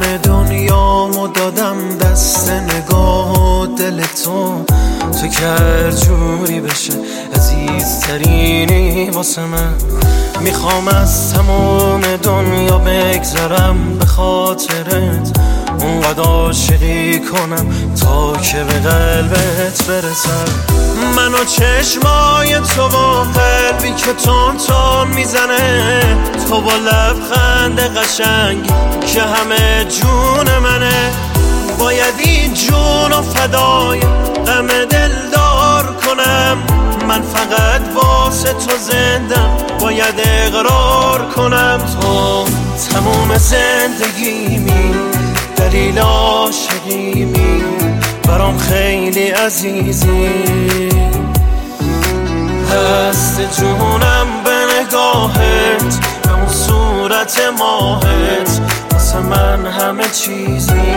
دنیامو دادم دست نگاه و دل تو که هر جوری بشه عزیزترینی واسه من. میخوام از تمام دنیا بگذرم به خاطرت، اونقدر عاشقی کنم تا که به قلبت برسم. من و چشمای تو و قلبی که تون تون میزنه، تو با لبخند قشنگی که همه جون منه. باید این جون و فدای غم دلدار کنم، من فقط واسه تو زندم باید اقرار کنم. تو تموم زندگیمی، دلیل عاشقیمی، برام خیلی عزیزی. هست جونم به نگاهت، به اون صورت ماهت، واسه من همه چیزی.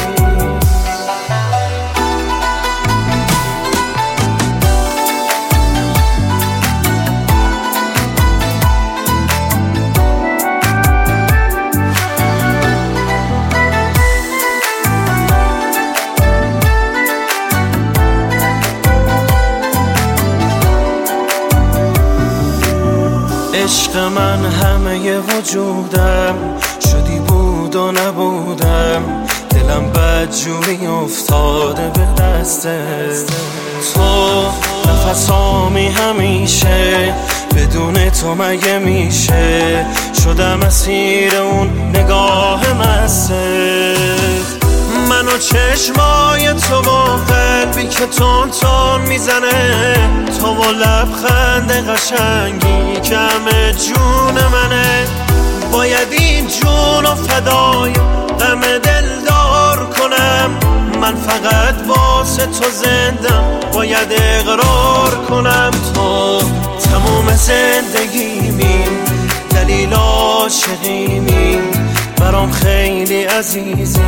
عشق من همه وجودم، شدی بود و نبودم، دلم بدجوری افتاده به دستت. تو نفسامی همیشه، بدون تو مگه میشه شدم اسیر اون نگاه مستت. من و چشمای تو و قلبی که تون تون میزنه، تو و لبخند قشنگی که همه جون منه. باید این جون و فدای غم دلدار کنم، من فقط واسه تو زندم باید اقرار کنم. تو تموم زندگیمی، دلیل عاشقیمی، برام خیلی عزیزی.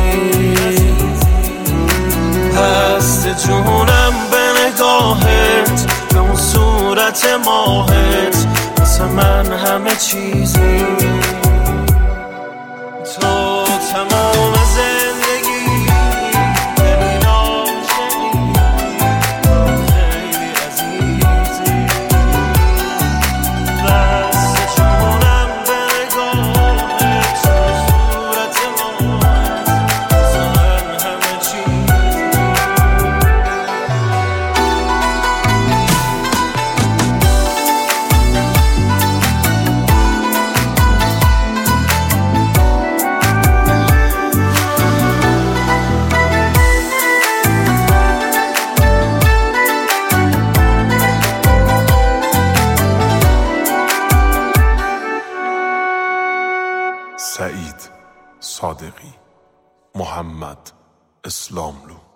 هست جونم به نگاهت، به اون صورت ماهت، واسه من همه چیزی. تو تمام زندگی، دلیل عاشقی، برام خیلی عزیزی. هست جونم به نگاهت، به اون صورت ماهت، واسه من همه چیزی. سعید صادقی، محمد اسلاملو.